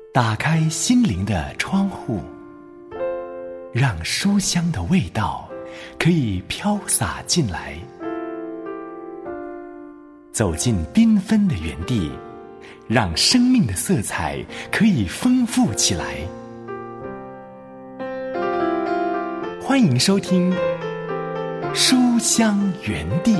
打开心灵的窗户，让书香的味道可以飘洒进来。走进缤纷的园地，让生命的色彩可以丰富起来。欢迎收听书香园地。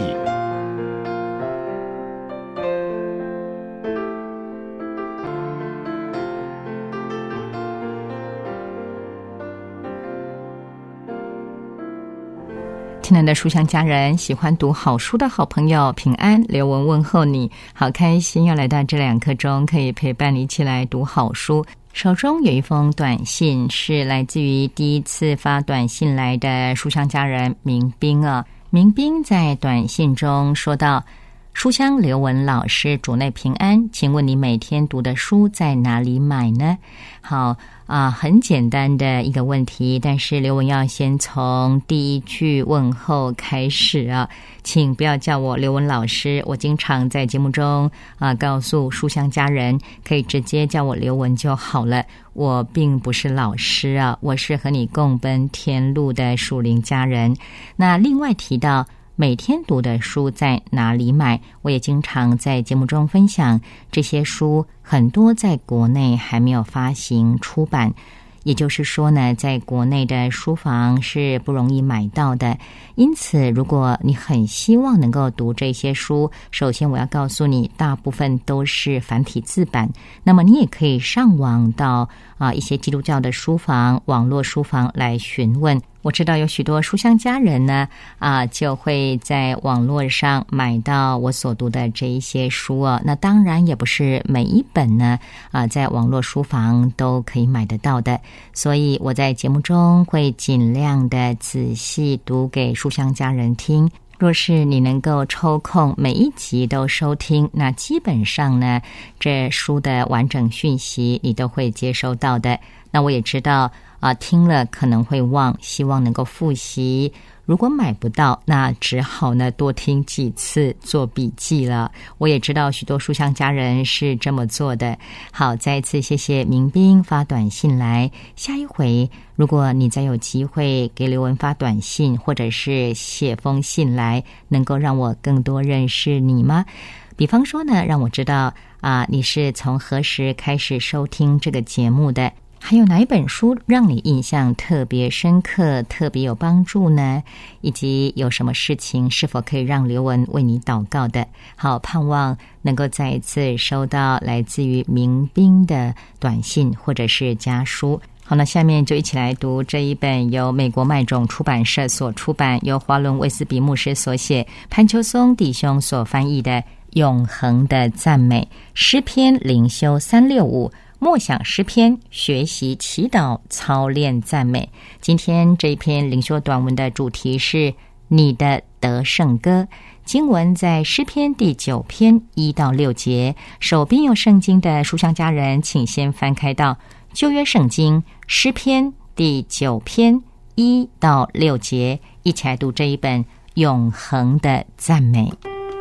亲爱的书香家人，喜欢读好书的好朋友，平安，刘文问候你，好开心要来到这2刻钟，可以陪伴你一起来读好书。手中有一封短信，是来自于第一次发短信来的书香家人明斌啊。明斌在短信中说到：书香刘文老师，主内平安，请问你每天读的书在哪里买呢？好很简单的一个问题，但是刘文要先从第一句问候开始啊，请不要叫我刘文老师，我经常在节目中告诉书香家人，可以直接叫我刘文就好了，我并不是老师啊，我是和你共奔天路的属灵家人。那另外提到每天读的书在哪里买，我也经常在节目中分享，这些书很多在国内还没有发行出版，也就是说呢，在国内的书房是不容易买到的。因此如果你很希望能够读这些书，首先我要告诉你，大部分都是繁体字版，那么你也可以上网到一些基督教的书房、网络书房来询问。我知道有许多书香家人呢就会在网络上买到我所读的这一些书哦。那当然也不是每一本呢在网络书房都可以买得到的，所以我在节目中会尽量的仔细读给书香家人听。若是你能够抽空每一集都收听，那基本上呢，这书的完整讯息你都会接收到的。那我也知道听了可能会忘，希望能够复习。如果买不到，那只好呢多听几次，做笔记了。我也知道许多书香家人是这么做的。好，再一次谢谢明斌发短信来。下一回如果你再有机会给刘文发短信，或者是写封信来，能够让我更多认识你吗？比方说呢，让我知道你是从何时开始收听这个节目的，还有哪一本书让你印象特别深刻，特别有帮助呢？以及有什么事情是否可以让刘文为你祷告的？好，盼望能够再一次收到来自于明斌的短信或者是家书。好，那下面就一起来读这一本由美国麦种出版社所出版，由华伦卫斯比牧师所写，潘秋松弟兄所翻译的《永恒的赞美》，诗篇灵修365，默想诗篇，学习祈祷，操练赞美。今天这一篇灵修短文的主题是你的得胜歌。经文在诗篇第9篇1到6节。手边有圣经的书香家人，请先翻开到旧约圣经诗篇第9篇1到6节，一起来读这一本永恒的赞美。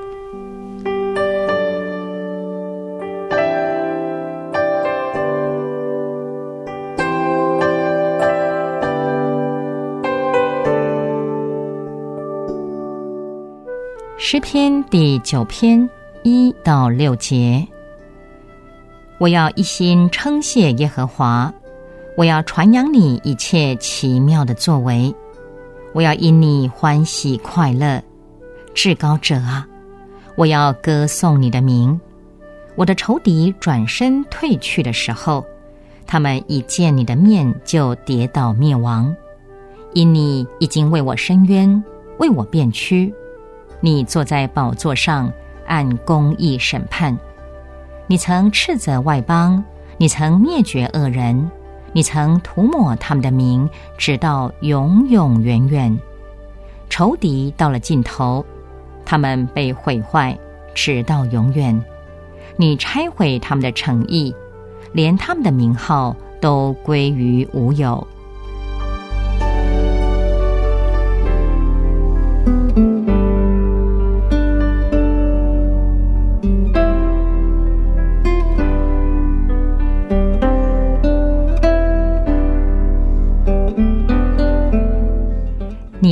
诗篇第9篇1到6节。我要一心称谢耶和华，我要传扬你一切奇妙的作为，我要因你欢喜快乐。至高者啊，我要歌颂你的名。我的仇敌转身退去的时候，他们一见你的面就跌倒灭亡。因你已经为我伸冤，为我辩屈。你坐在宝座上，按公义审判。你曾斥责外邦，你曾灭绝恶人，你曾涂抹他们的名，直到永永远远。仇敌到了尽头，他们被毁坏，直到永远。你拆毁他们的诚意，连他们的名号都归于无有。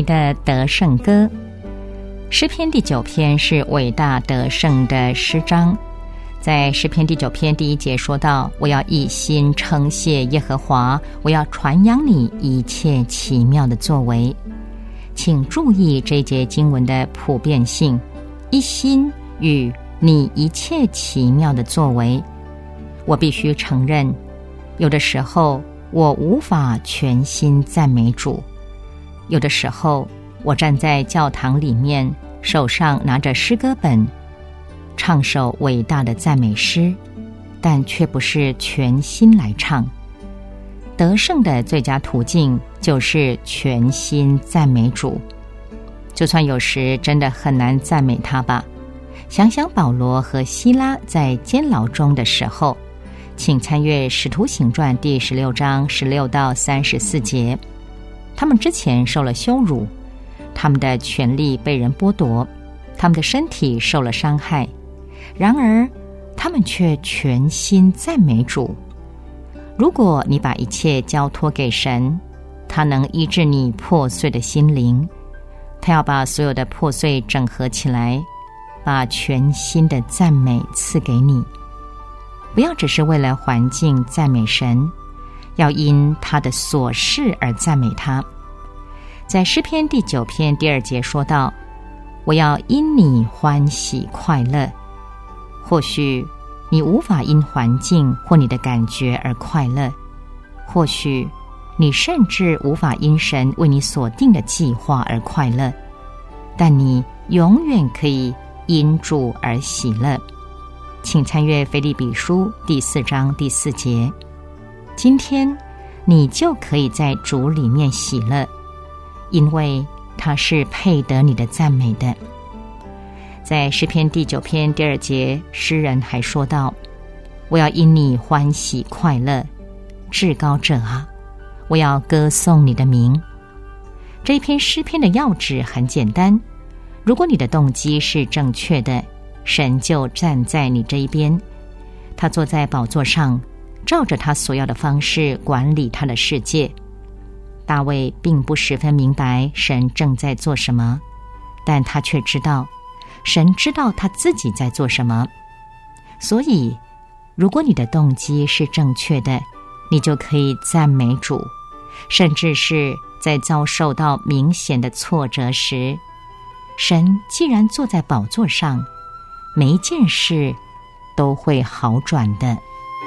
的得胜歌。诗篇第9篇是伟大得胜的诗章。在诗篇第9篇第1节说到，我要一心称谢耶和华，我要传扬你一切奇妙的作为。请注意这一节经文的普遍性，一心与你一切奇妙的作为。我必须承认，有的时候我无法全心赞美主，有的时候我站在教堂里面，手上拿着诗歌本，唱首伟大的赞美诗，但却不是全心来唱。得胜的最佳途径就是全心赞美主。就算有时真的很难赞美他吧，想想保罗和希拉在监牢中的时候，请参阅《使徒行传》第16章16到34节。他们之前受了羞辱，他们的权利被人剥夺，他们的身体受了伤害，然而他们却全心赞美主。如果你把一切交托给神，他能医治你破碎的心灵，他要把所有的破碎整合起来，把全新的赞美赐给你。不要只是为了环境赞美神，要因他的所事而赞美他。在诗篇第9篇第2节说到，我要因你欢喜快乐。或许你无法因环境或你的感觉而快乐，或许你甚至无法因神为你所定的计划而快乐，但你永远可以因主而喜乐。请参阅腓立比书第4章第4节。今天你就可以在主里面喜乐，因为他是配得你的赞美的。在诗篇第9篇第2节，诗人还说道，我要因你欢喜快乐，至高者啊，我要歌颂你的名。这篇诗篇的要旨很简单，如果你的动机是正确的，神就站在你这一边。他坐在宝座上，照着他所要的方式管理他的世界。大卫并不十分明白神正在做什么，但他却知道神知道他自己在做什么。所以如果你的动机是正确的，你就可以赞美主，甚至是在遭受到明显的挫折时，神既然坐在宝座上，每一件事都会好转的。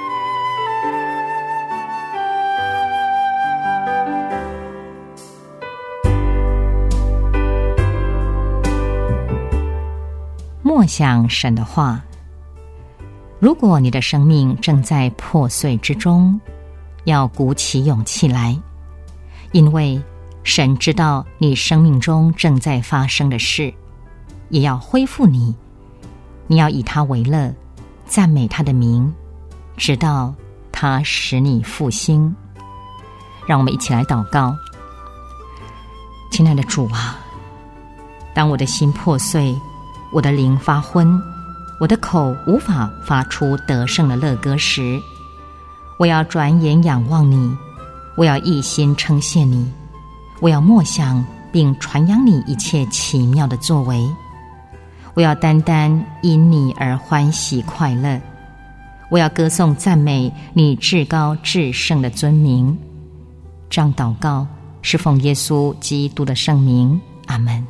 默想神的话。如果你的生命正在破碎之中，要鼓起勇气来，因为神知道你生命中正在发生的事，也要恢复你。你要以他为乐，赞美他的名，直到他使你复兴。让我们一起来祷告。亲爱的主啊，当我的心破碎，我的灵发昏，我的口无法发出得胜的乐歌时，我要转眼仰望你，我要一心称谢你，我要默想并传扬你一切奇妙的作为，我要单单因你而欢喜快乐，我要歌颂赞美你至高至圣的尊名。这样祷告是奉耶稣基督的圣名，阿们。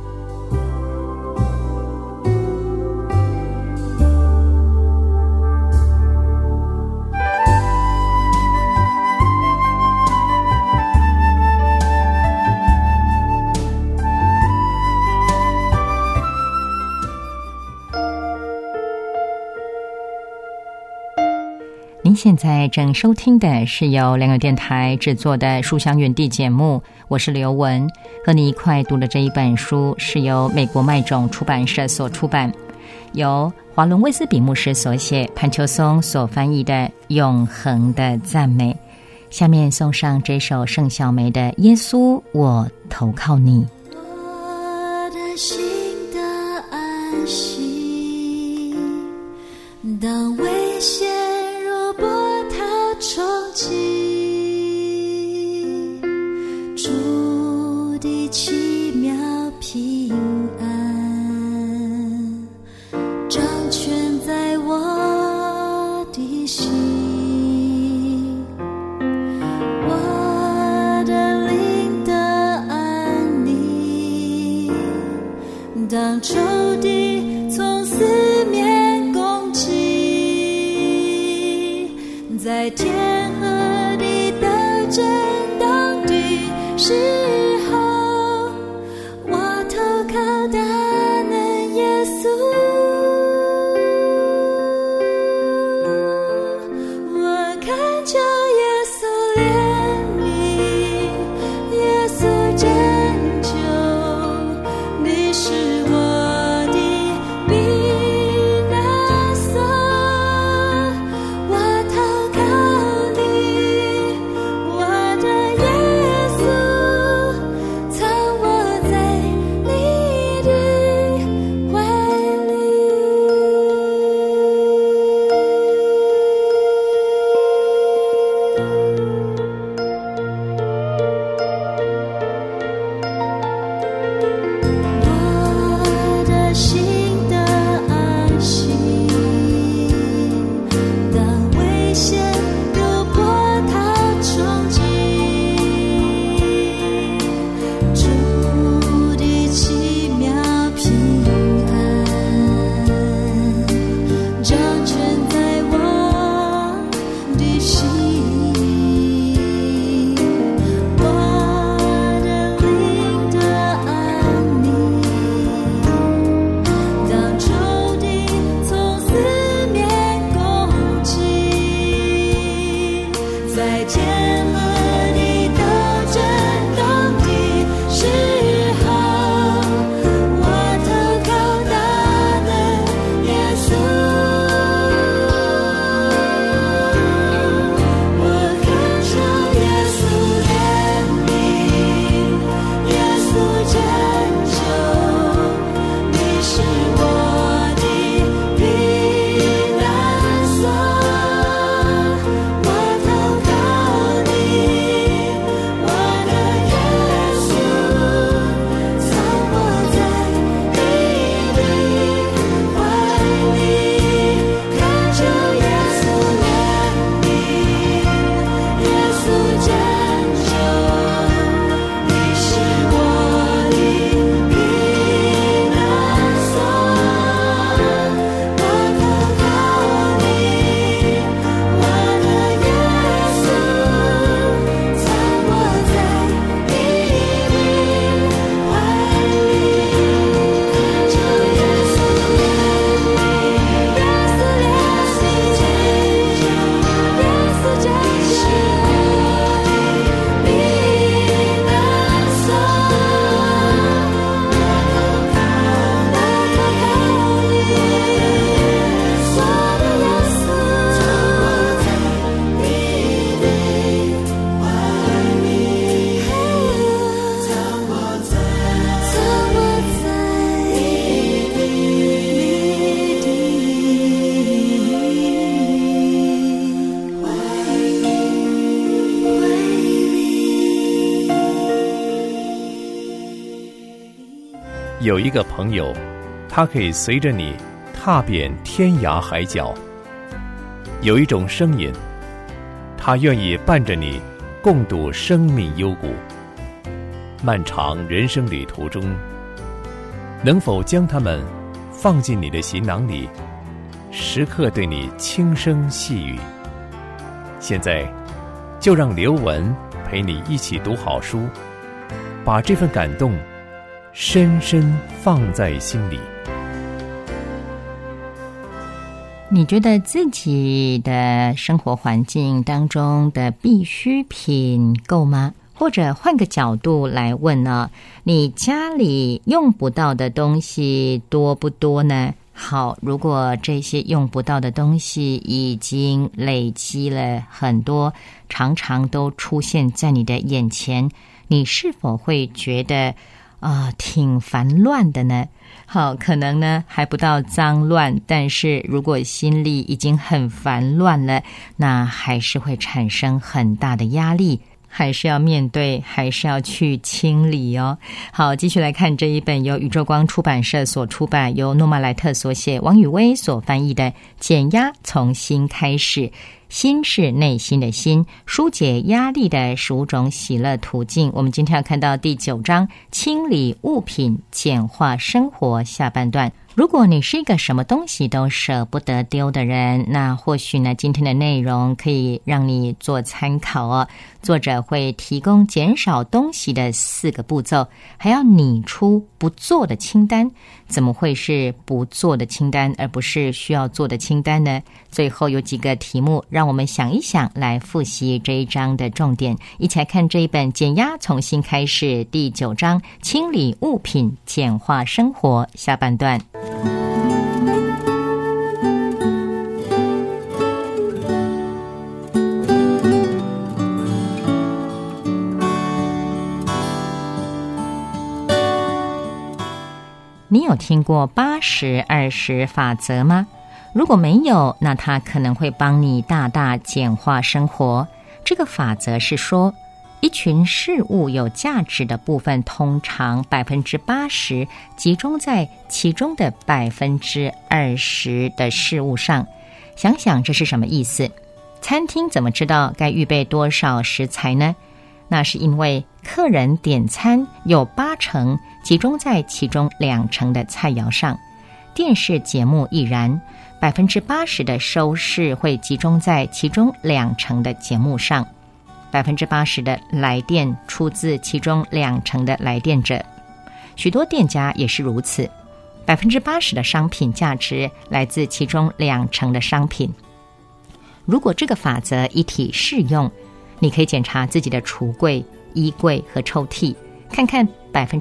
您现在正收听的是由良友电台制作的书香园地节目，我是刘文，和你一块读的这一本书是由美国麦种出版社所出版，由华伦威斯比牧师所写，潘秋松所翻译的《永恒的赞美》。下面送上这首盛小梅的《耶稣，我投靠你》。 我的心的安息，当危险如波涛冲击，主的奇在天和地的震荡的时候，我投靠大能耶稣，我恳求耶稣怜悯，耶稣拯救，你是我的避难所，我投靠你，我的耶稣，藏我在你的怀里。我的心的安息，当危险如波涛冲击，主的奇妙平安掌权在我的心，我的灵的安宁，当仇敌从四面攻击，在天和地都震荡的时候，我投靠大能耶稣，我恳求耶稣怜悯，耶稣拯救，你是我的避难所，我投靠你，我的耶稣，藏我在你的怀里，恳求耶稣怜悯，耶稣拯救，你是我的避难所，我投靠你，我的耶稣，藏我在你的怀里，恳求耶稣怜悯，耶稣怜悯，耶稣拯救，避难所，我投靠你，我的耶稣，藏我在你的怀里，藏我在有一个朋友，他可以随着你踏遍天涯海角；有一种声音，他愿意伴着你共度生命幽谷。漫长人生旅途中，能否将他们放进你的行囊里，时刻对你轻声细语？现在，就让刘文陪你一起读好书，把这份感动深深放在心里。 你觉得自己的生活环境当中的必需品够吗？或者换个角度来问呢，你家里用不到的东西多不多呢？好，如果这些用不到的东西已经累积了很多，常常都出现在你的眼前，你是否会觉得挺烦乱的呢？好，可能呢还不到脏乱，但是如果心里已经很烦乱了，那还是会产生很大的压力，还是要面对，还是要去清理哦。好，继续来看这一本由宇宙光出版社所出版，由诺玛莱特所写，王宇威所翻译的《减压从心开始》，心是内心的心，疏解压力的15种喜乐途径。我们今天要看到第9章，清理物品，简化生活，下半段。 如果你是一个什么东西都舍不得丢的人，那或许呢，今天的内容可以让你做参考哦。作者会提供减少东西的4个步骤，还要拟出不做的清单。怎么会是不做的清单，而不是需要做的清单呢？最后有几个题目，让我们想一想，来复习这一章的重点。一起来看这一本《减压从新开始》第9章，清理物品，简化生活，下半段。你有听过80-20法则吗？如果没有，那它可能会帮你大大简化生活。这个法则是说，一群事物有价值的部分通常80%集中在其中的20%的事物上。想想这是什么意思？餐厅怎么知道该预备多少食材呢？那是因为客人点餐有80%集中在其中20%的菜肴上。电视节目亦然，80%的收视会集中在其中20%的节目上。80%的来电出自其中20%的来电者。许多店家也是如此，80%的商品价值来自其中20%的商品。如果这个法则一体适用，你可以检查自己的橱柜、衣柜和抽屉，看看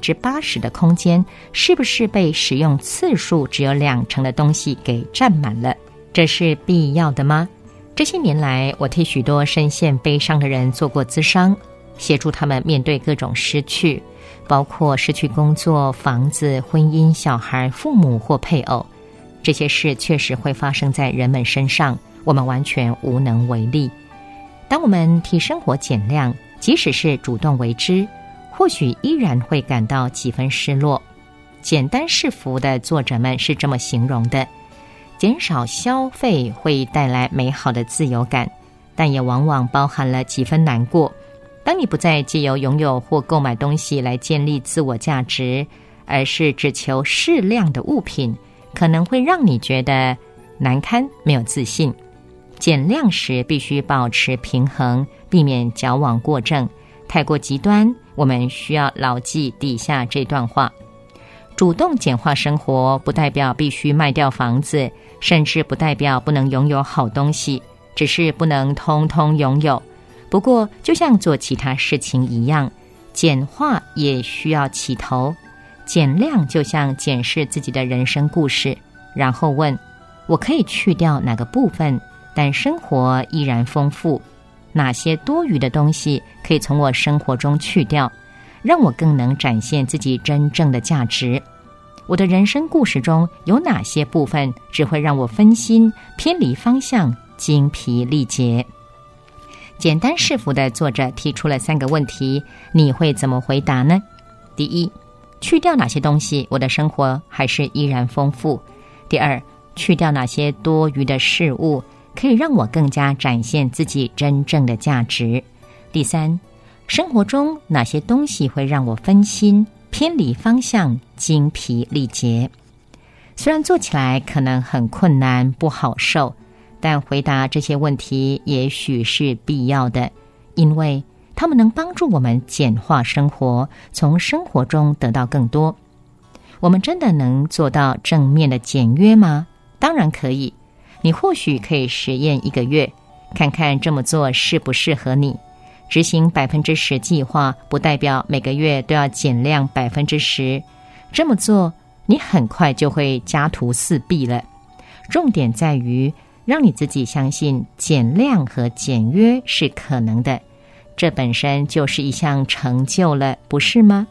80%的空间是不是被使用次数只有20%的东西给占满了。这是必要的吗？这些年来，我替许多深陷悲伤的人做过咨商，协助他们面对各种失去，包括失去工作、房子、婚姻、小孩、父母或配偶。这些事确实会发生在人们身上，我们完全无能为力。当我们替生活减量，即使是主动为之，或许依然会感到几分失落。简单是福的作者们是这么形容的：减少消费会带来美好的自由感，但也往往包含了几分难过。当你不再藉由拥有或购买东西来建立自我价值，而是只求适量的物品，可能会让你觉得难堪，没有自信。减量时必须保持平衡，避免矫枉过正。太过极端，我们需要牢记底下这段话：主动简化生活，不代表必须卖掉房子，甚至不代表不能拥有好东西，只是不能通通拥有。不过，就像做其他事情一样，简化也需要起头。减量就像检视自己的人生故事，然后问：我可以去掉哪个部分，但生活依然丰富？哪些多余的东西可以从我生活中去掉，让我更能展现自己真正的价值？我的人生故事中有哪些部分只会让我分心、偏离方向、精疲力竭？简单是福的作者提出了3个问题，你会怎么回答呢？第一，去掉哪些东西，我的生活还是依然丰富？第二，去掉哪些多余的事物，可以让我更加展现自己真正的价值？第三，生活中哪些东西会让我分心、偏离方向、精疲力竭？虽然做起来可能很困难、不好受，但回答这些问题也许是必要的，因为它们能帮助我们简化生活，从生活中得到更多。我们真的能做到正面的简约吗？当然可以。你或许可以实验1个月，看看这么做适不适合你。执行10%计划，不代表每个月都要减量10%。这么做，你很快就会家徒四壁了。重点在于让你自己相信减量和简约是可能的，这本身就是一项成就了，不是吗？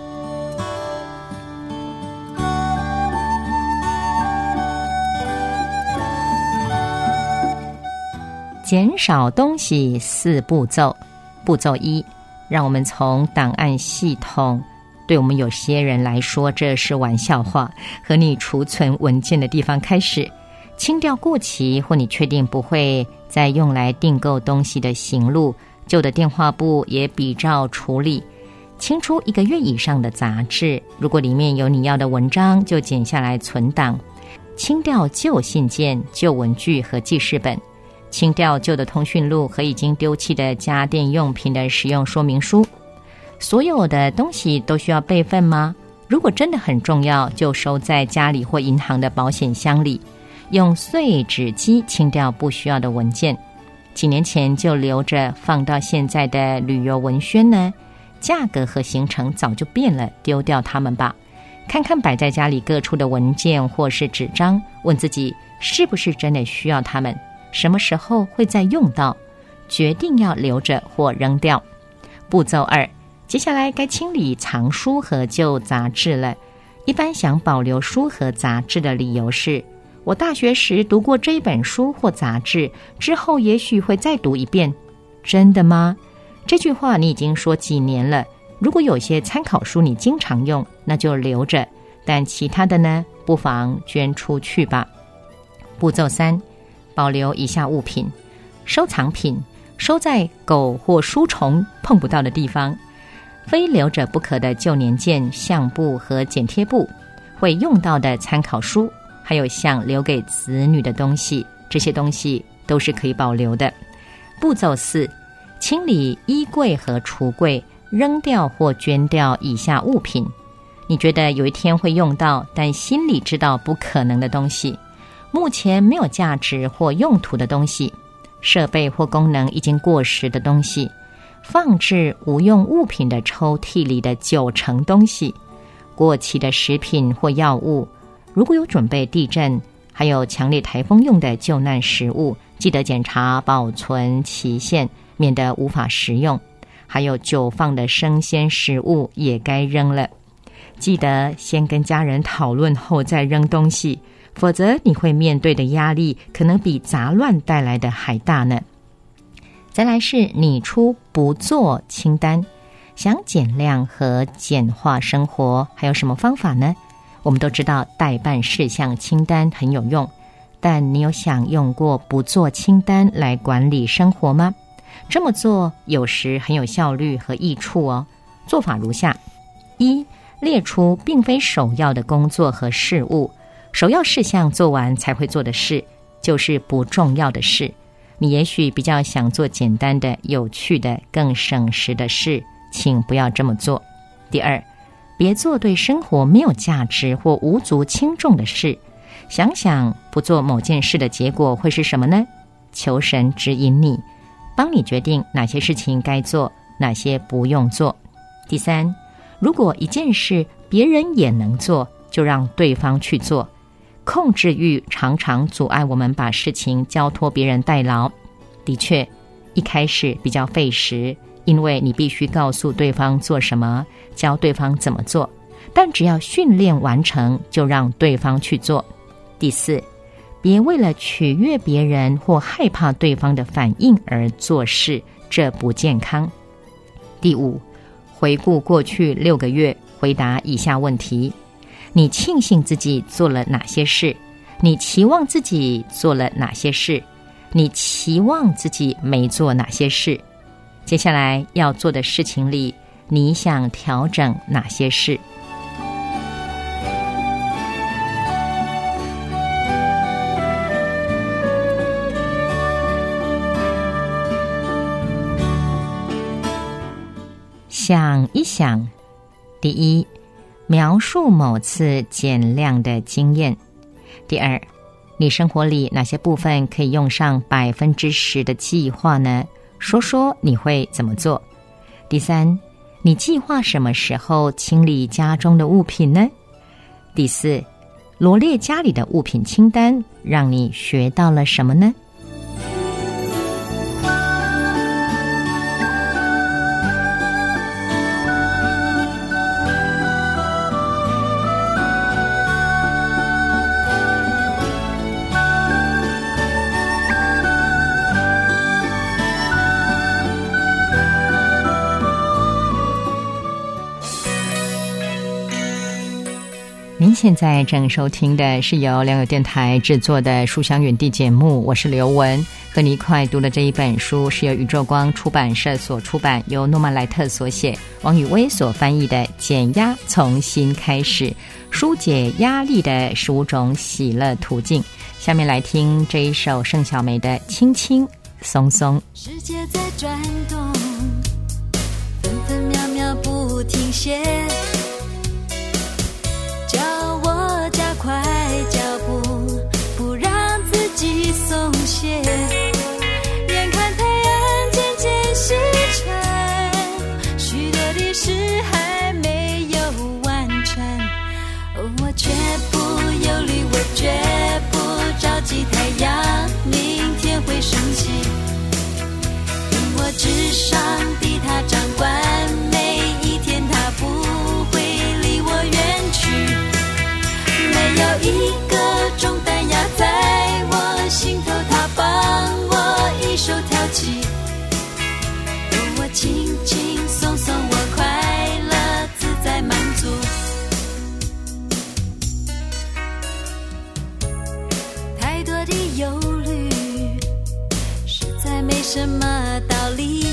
减少东西4步骤。步骤1，让我们从档案系统，对我们有些人来说这是玩笑话，和你储存文件的地方开始，清掉过期或你确定不会再用来订购东西的行路，旧的电话簿也比照处理。 清出1个月以上的杂志，如果里面有你要的文章，就剪下来存档。清掉旧信件、旧文具和记事本，清掉旧的通讯录和已经丢弃的家电用品的使用说明书。所有的东西都需要备份吗？如果真的很重要，就收在家里或银行的保险箱里。用碎纸机清掉不需要的文件。几年前就留着放到现在的旅游文宣呢，价格和行程早就变了，丢掉它们吧。看看摆在家里各处的文件或是纸张，问自己是不是真的需要它们，什么时候会再用到，决定要留着或扔掉。步骤2，接下来该清理藏书和旧杂志了。一般想保留书和杂志的理由是，我大学时读过这一本书或杂志，之后也许会再读一遍。真的吗？这句话你已经说几年了。如果有些参考书你经常用，那就留着，但其他的呢，不妨捐出去吧。步骤3，保留以下物品：收藏品，收在狗或书虫碰不到的地方；非留着不可的旧年鉴、相簿和剪贴簿；会用到的参考书；还有想留给子女的东西，这些东西都是可以保留的。步骤4，清理衣柜和橱柜，扔掉或捐掉以下物品：你觉得有一天会用到，但心里知道不可能的东西；目前没有价值或用途的东西；设备或功能已经过时的东西；放置无用物品的抽屉里的9成东西；过期的食品或药物；如果有准备地震，还有强烈台风用的救难食物，记得检查保存期限，免得无法食用；还有久放的生鲜食物也该扔了。记得先跟家人讨论后再扔东西，否则你会面对的压力可能比杂乱带来的还大呢。再来是拟出不做清单，想减量和简化生活，还有什么方法呢？我们都知道待办事项清单很有用，但你有想用过不做清单来管理生活吗？这么做有时很有效率和益处哦。做法如下： 1. 列出并非首要的工作和事务，首要事项做完才会做的事，就是不重要的事。你也许比较想做简单的、有趣的、更省时的事，请不要这么做。第2，别做对生活没有价值或无足轻重的事。想想不做某件事的结果会是什么呢？求神指引你，帮你决定哪些事情该做，哪些不用做。第3，如果一件事别人也能做，就让对方去做。控制欲常常阻碍我们把事情交托别人代劳。的确，一开始比较费时，因为你必须告诉对方做什么，教对方怎么做，但只要训练完成，就让对方去做。第4，别为了取悦别人或害怕对方的反应而做事，这不健康。第5，回顾过去6个月，回答以下问题：你庆幸自己做了哪些事？你期望自己做了哪些事？你期望自己没做哪些事？接下来要做的事情里，你想调整哪些事？想一想。第1，描述某次减量的经验。第2，你生活里哪些部分可以用上10%的计划呢？说说你会怎么做。第3，你计划什么时候清理家中的物品呢？第4，罗列家里的物品清单，让你学到了什么呢？ 现在正收听的是由良友电台制作的书香远地节目，我是刘文，和你一块读的这一本书是由宇宙光出版社所出版，由诺曼莱特所写，王宇威所翻译的《减压从新开始：疏解压力的15种喜乐途径》。下面来听这一首盛小梅的《轻轻松松》。 世界在转动，分分秒秒不停歇，叫我加快脚步，不让自己松懈。眼看太阳渐渐西沉，许多的事还没有完成，我却不忧虑，我绝不着急，太阳明天会升起，因我至上帝他掌管每一天，他不会离我远去，没有一个重担压在我心头，他帮我一手挑起，我轻轻松松，我快乐自在满足。太多的忧虑实在没什么道理，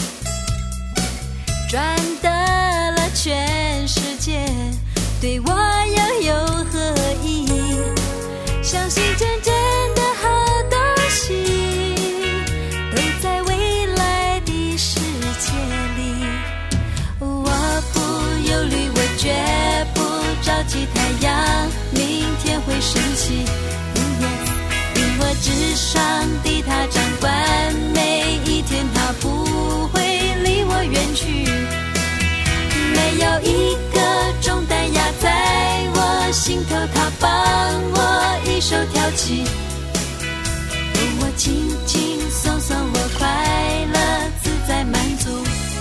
赚得了全世界，对我又有何意？相信真正的好东西都在未来的世界里，我不忧虑，我绝不着急，太阳明天会升起，因我至上帝他掌管每一天，他不会离我远去，没有一个重担压在我心头，他帮我一手挑起，我轻轻松松，我快乐自在满足。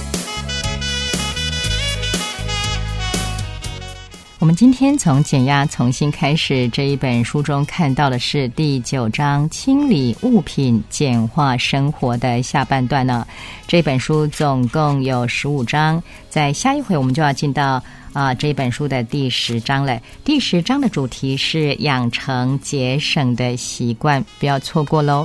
我们今天从减压从新开始这一本书中看到的是第9章清理物品简化生活的下半段呢。这本书总共有15章，在下一回我们就要进到这本书的第10章了。第10章的主题是养成节省的习惯，不要错过咯。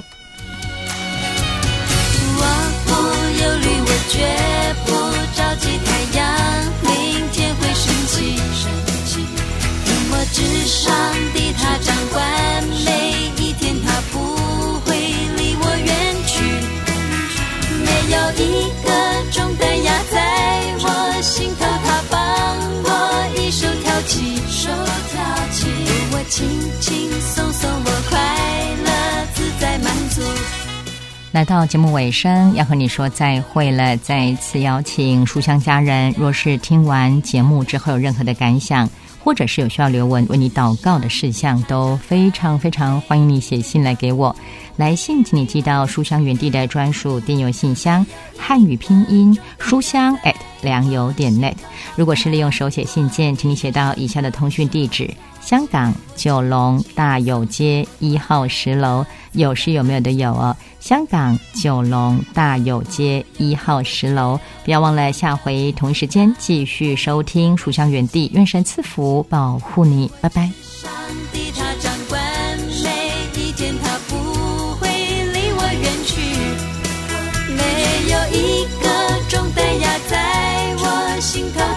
我不忧虑，我绝不着急，太阳明天会升起，因我至上帝他掌管每一天，他不会离我远去，没有一个重担压在我心头，他帮我一手挑起，我轻轻松松，我快乐自在满足。 来到节目尾声，要和你说再会了。再一次邀请书香家人，若是听完节目之后有任何的感想，或者是有需要刘文为你祷告的事项，都非常非常欢迎你写信来给我。来信请你寄到书香园地的专属电邮信箱，汉语拼音书香@良友.net。如果是利用手写信件，请你写到以下的通讯地址：香港九龙大有街1号10楼，有是有没有的有哦。香港九龙大有街1号10楼。不要忘了下回同一时间继续收听书香园地，愿神赐福保护你，拜拜。 上帝他掌管每一天，他不会离我远去，没有一个重担压在我心头，